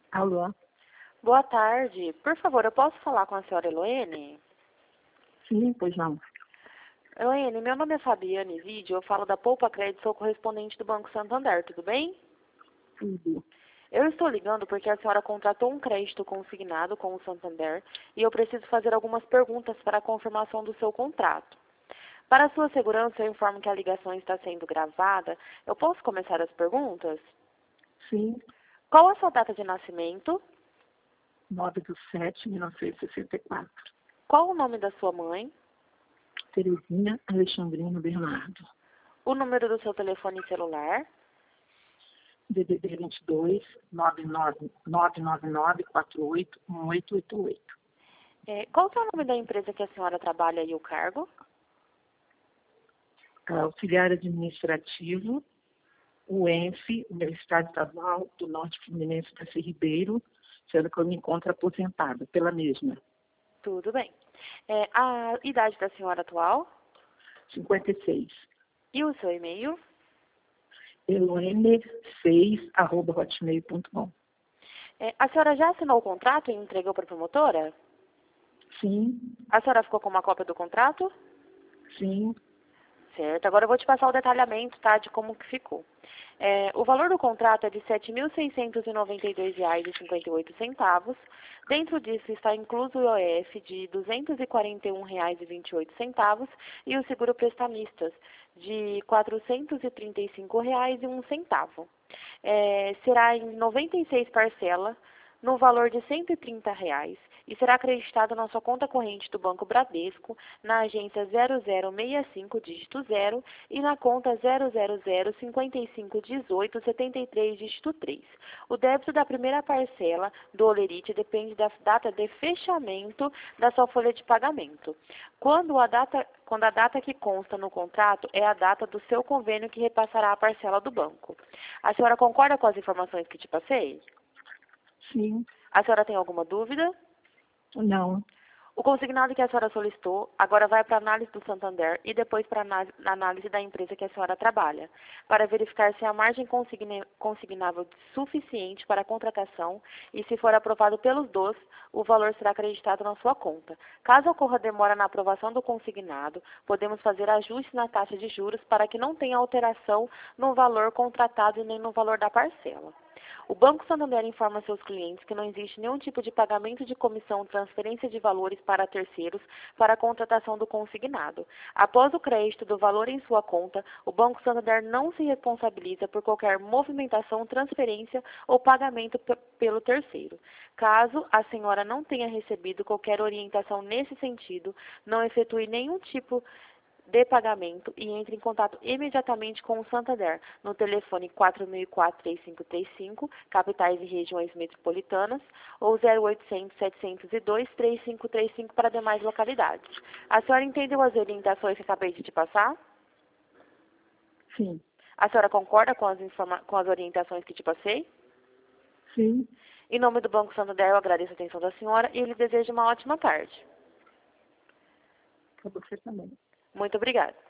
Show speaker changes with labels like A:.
A: Alô?
B: Boa tarde. Por favor, eu posso falar com a senhora Eloene?
A: Sim, pois não.
B: Eloene, meu nome é Fabiane Vídeo, eu falo da Poupa Crédito, sou correspondente do Banco Santander, tudo bem?
A: Tudo.
B: Eu estou ligando porque a senhora contratou um crédito consignado com o Santander e eu preciso fazer algumas perguntas para a confirmação do seu contrato. Para a sua segurança, eu informo que a ligação está sendo gravada. Eu posso começar as perguntas?
A: Sim,
B: Qual a sua data de nascimento?
A: 9/7/1964.
B: Qual o nome da sua mãe?
A: Terezinha Alexandrino Bernardo.
B: O número do seu telefone celular?
A: DDD 22 999 48 1888.
B: Qual que é o nome da empresa que a senhora trabalha e o cargo?
A: Auxiliar administrativo, UENF, Universidade Estadual do Norte Fluminense da Ribeiro, sendo que eu me encontro aposentada pela mesma.
B: Tudo bem. A idade da senhora atual?
A: 56.
B: E o seu e-mail?
A: eloene6@hotmail.com.
B: A senhora já assinou o contrato e entregou para a promotora?
A: Sim,
B: A senhora ficou com uma cópia do contrato?
A: sim,
B: Certo. Agora eu vou te passar o detalhamento, tá, de como que ficou. O valor do contrato é de R$ 7.692,58. Dentro disso está incluso o IOF de R$ 241,28 e o seguro prestamistas de R$ 435,01. Será em 96 parcelas no valor de R$ 130 e será acreditado na sua conta corrente do Banco Bradesco, na agência 0065, dígito 0, e na conta 000551873, dígito 3. O débito da primeira parcela do Olerite depende da data de fechamento da sua folha de pagamento. Quando a data que consta no contrato é a data do seu convênio que repassará a parcela do banco. A senhora concorda com as informações que te passei?
A: sim,
B: A senhora tem alguma dúvida?
A: não,
B: O consignado que a senhora solicitou agora vai para a análise do Santander e depois para a análise da empresa que a senhora trabalha, para verificar se a margem consignável é suficiente para a contratação e, se for aprovado pelos dois, o valor será acreditado na sua conta. Caso ocorra demora na aprovação do consignado, podemos fazer ajustes na taxa de juros para que não tenha alteração no valor contratado e nem no valor da parcela. O Banco Santander informa seus clientes que não existe nenhum tipo de pagamento de comissão ou transferência de valores para terceiros para a contratação do consignado. Após o crédito do valor em sua conta, o Banco Santander não se responsabiliza por qualquer movimentação, transferência ou pagamento pelo terceiro. Caso a senhora não tenha recebido qualquer orientação nesse sentido, não efetue nenhum tipo de pagamento e entre em contato imediatamente com o Santander no telefone 4004-3535, capitais e regiões metropolitanas, ou 0800-702-3535 para demais localidades. A senhora entendeu as orientações que acabei de te passar?
A: sim,
B: A senhora concorda com as orientações que te passei?
A: sim.
B: Em nome do Banco Santander, eu agradeço a atenção da senhora e lhe desejo uma ótima tarde.
A: Para você também.
B: Muito obrigada.